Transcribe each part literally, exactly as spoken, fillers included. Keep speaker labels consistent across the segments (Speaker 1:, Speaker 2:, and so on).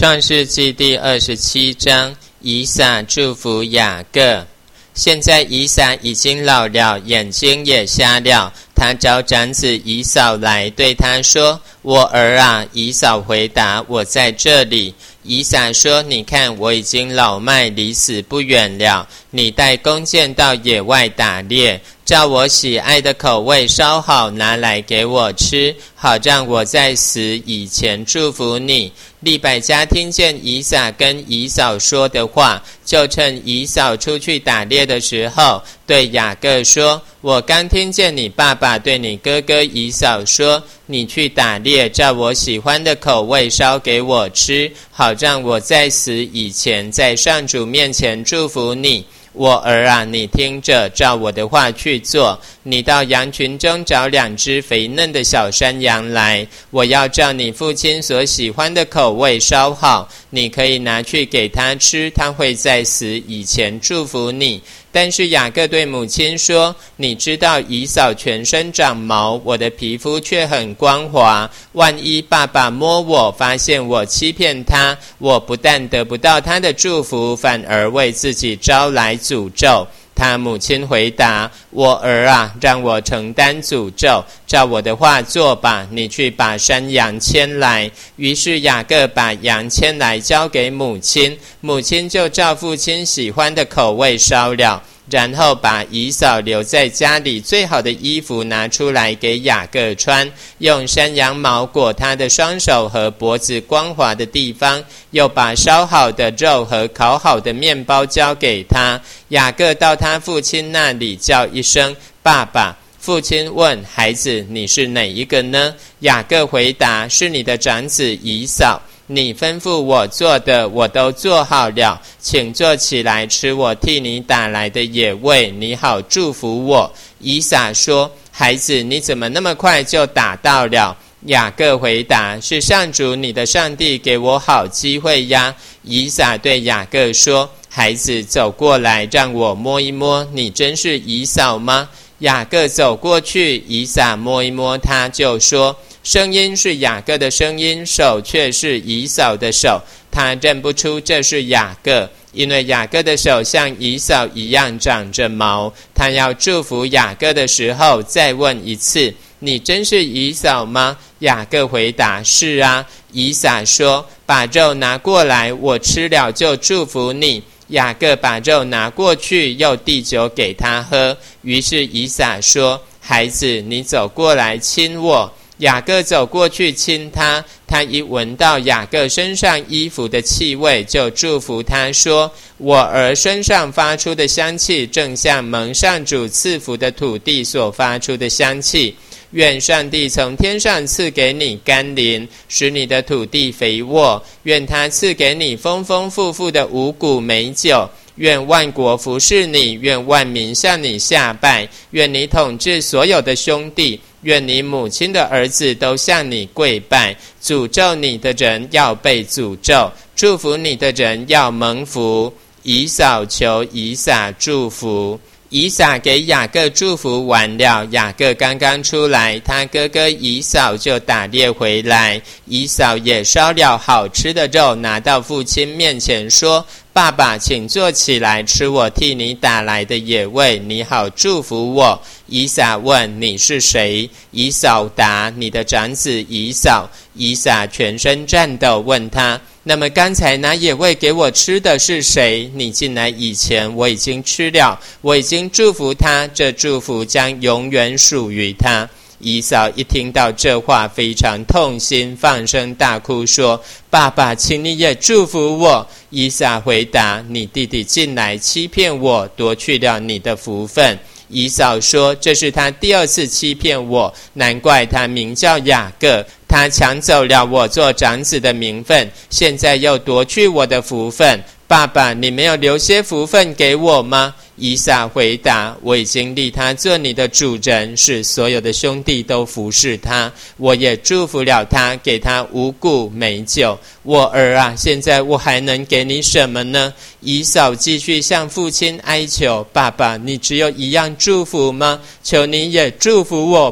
Speaker 1: 创世纪第二十七章，以撒祝福雅各。现在以撒已经老了，眼睛也瞎了。他找长子以扫来，对他说：我儿啊。以扫回答：我在这里。以撒说：你看，我已经老迈，离死不远了。你带弓箭到野外打猎，照我喜爱的口味烧好，拿来给我吃，好让我在死以前祝福你。利百加听见以撒跟以扫说的话，就趁以扫出去打猎的时候，对雅各说：我刚听见你爸爸对你哥哥以扫说，你去打猎，照我喜欢的口味烧给我吃，好让我在死以前在上主面前祝福你。我儿啊，你听着，照我的话去做。你到羊群中找两只肥嫩的小山羊来，我要照你父亲所喜欢的口味烧好，你可以拿去给他吃，他会在死以前祝福你。但是雅各对母亲说：你知道以扫全身长毛，我的皮肤却很光滑，万一爸爸摸我，发现我欺骗他，我不但得不到他的祝福，反而为自己招来诅咒。他母亲回答：我儿啊，让我承担诅咒，照我的话做吧，你去把山羊牵来。于是雅各把羊牵来交给母亲，母亲就照父亲喜欢的口味烧了，然后把以扫留在家里最好的衣服拿出来给雅各穿，用山羊毛裹他的双手和脖子光滑的地方，又把烧好的肉和烤好的面包交给他。雅各到他父亲那里叫一声爸爸。父亲问：孩子，你是哪一个呢？雅各回答：是你的长子以扫。你吩咐我做的，我都做好了，请坐起来吃我替你打来的野味，你好祝福我。以撒说：孩子，你怎么那么快就打到了？雅各回答：是上主你的上帝给我好机会呀。以撒对雅各说：孩子，走过来，让我摸一摸，你真是以扫吗？雅各走过去，以撒摸一摸他，就说：声音是雅各的声音，手却是以扫的手。他认不出这是雅各，因为雅各的手像以扫一样长着毛。他要祝福雅各的时候，再问一次：你真是以扫吗？雅各回答：是啊。以撒说：把肉拿过来，我吃了就祝福你。雅各把肉拿过去，又递酒给他喝。于是以撒说：孩子，你走过来亲我。雅各走过去亲他，他一闻到雅各身上衣服的气味，就祝福他说：我儿身上发出的香气，正像蒙上主赐福的土地所发出的香气。愿上帝从天上赐给你甘霖，使你的土地肥沃。愿他赐给你丰丰富富的五谷美酒。愿万国服侍你，愿万民向你下拜。愿你统治所有的兄弟，愿你母亲的儿子都向你跪拜。诅咒你的人要被诅咒，祝福你的人要蒙福。以扫求以撒祝福。以撒给雅各祝福完了，雅各刚刚出来，他哥哥以扫就打猎回来。以扫也烧了好吃的肉，拿到父亲面前说：爸爸，请坐起来吃我替你打来的野味，你好祝福我。以撒问：你是谁？以扫答：你的长子以扫。以撒全身颤抖，问他：那么刚才拿野味给我吃的是谁？你进来以前我已经吃了，我已经祝福他，这祝福将永远属于他。以扫一听到这话，非常痛心，放声大哭说：爸爸，请你也祝福我。以撒回答：你弟弟进来欺骗我，夺去了你的福分。以扫说：这是他第二次欺骗我，难怪他名叫雅各，他抢走了我做长子的名分，现在又夺去我的福分。爸爸，你没有留些福分给我吗？以撒回答：我已经立他做你的主人，使所有的兄弟都服侍他。我也祝福了他，给他五谷美酒。我儿啊，现在我还能给你什么呢？以扫继续向父亲哀求：爸爸，你只有一样祝福吗？求你也祝福我吧。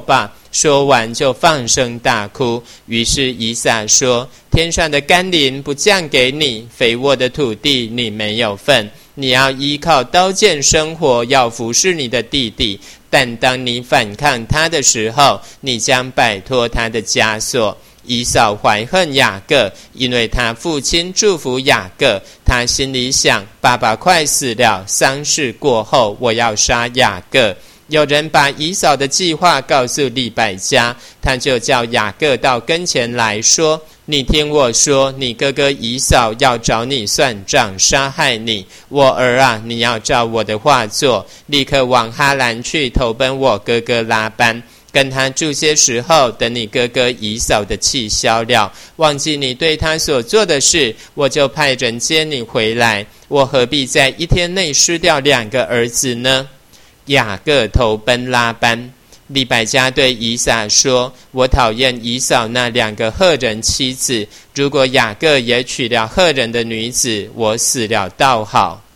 Speaker 1: 说完就放声大哭。于是以撒说：天上的甘霖不降给你，肥沃的土地你没有份，你要依靠刀剑生活，要服侍你的弟弟。但当你反抗他的时候，你将摆脱他的枷锁。以扫怀恨雅各，因为他父亲祝福雅各，他心里想：爸爸快死了，丧事过后，我要杀雅各。有人把以扫的计划告诉利百加，他就叫雅各到跟前来说：你听我说，你哥哥以扫要找你算账，杀害你。我儿啊，你要照我的话做，立刻往哈兰去投奔我哥哥拉班，跟他住些时候，等你哥哥以扫的气消了，忘记你对他所做的事，我就派人接你回来。我何必在一天内失掉两个儿子呢？雅各投奔拉班。利百加对以撒说：我讨厌以扫那两个赫人妻子，如果雅各也娶了赫人的女子，我死了倒好。